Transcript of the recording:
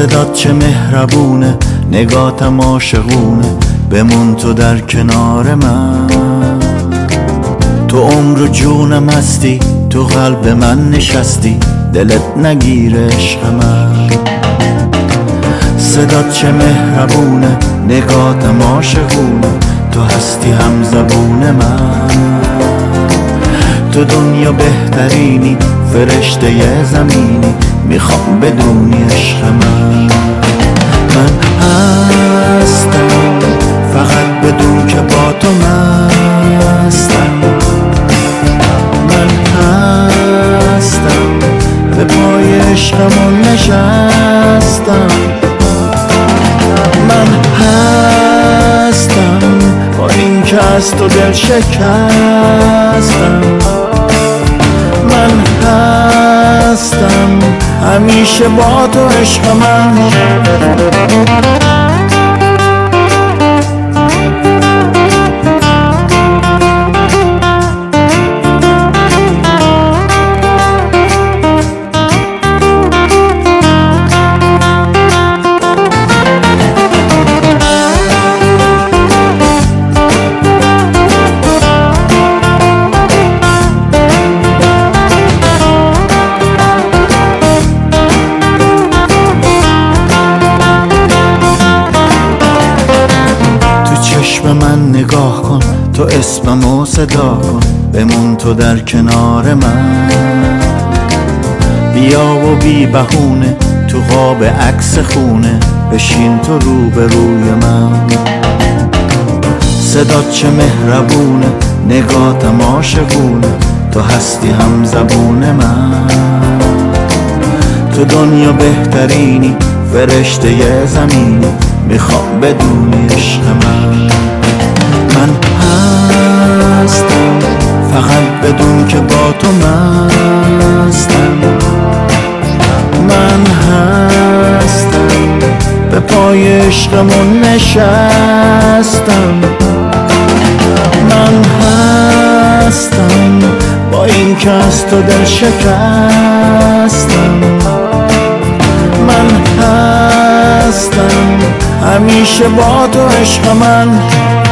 صدات چه مهربونه، نگاتم عاشقونه، بمون تو در کنار من. تو عمر و جونم هستی، تو قلب من نشستی، دلت نگیره عشق من. صدات چه مهربونه، نگاتم عاشقونه، تو هستی هم زبون من. تو دنیا بهترینی، فرشته زمینی، میخوام بدونی عشق من. من هستم، فقط بدون که با تو مستم. من هستم، به پای عشقمون نشستم. من هستم، با این که از تو دل شکستم. من هستم، همیشه با تو عشق من. به من نگاه کن، تو اسممو صدا کن، بمون تو در کنار من. بیا و بی بهونه، تو قاب عکس خونه، بشین تو روبروی من. صدات چه مهربونه، نگاتم عاشقونه، تو هستی هم زبون من. تو دنیا بهترینی، فرشته زمینی، میخوام بدونی عشق من. من هستم، فقط بدون که با تو مستم. من هستم، به پای عشقمون نشستم. من هستم، با این که از تو دل شکستم. من هستم، همیشه با تو عشق من.